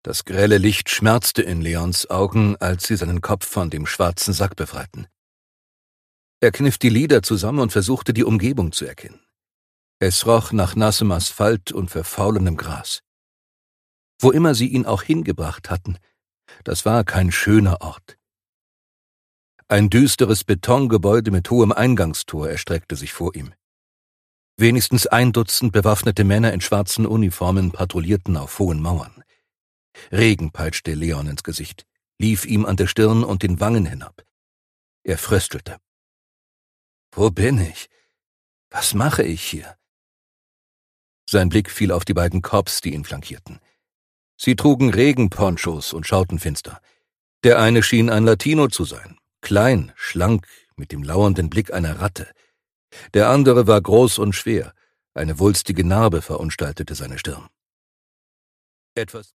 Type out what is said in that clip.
Das grelle Licht schmerzte in Leons Augen, als sie seinen Kopf von dem schwarzen Sack befreiten. Er kniff die Lider zusammen und versuchte, die Umgebung zu erkennen. Es roch nach nassem Asphalt und verfaulendem Gras. Wo immer sie ihn auch hingebracht hatten, das war kein schöner Ort. Ein düsteres Betongebäude mit hohem Eingangstor erstreckte sich vor ihm. Wenigstens 1 Dutzend bewaffnete Männer in schwarzen Uniformen patrouillierten auf hohen Mauern. Regen peitschte Leon ins Gesicht, lief ihm an der Stirn und den Wangen hinab. Er fröstelte. »Wo bin ich? Was mache ich hier?« Sein Blick fiel auf die beiden Cops, die ihn flankierten. Sie trugen Regenponchos und schauten finster. Der eine schien ein Latino zu sein, klein, schlank, mit dem lauernden Blick einer Ratte. Der andere war groß und schwer, eine wulstige Narbe verunstaltete seine Stirn. Etwas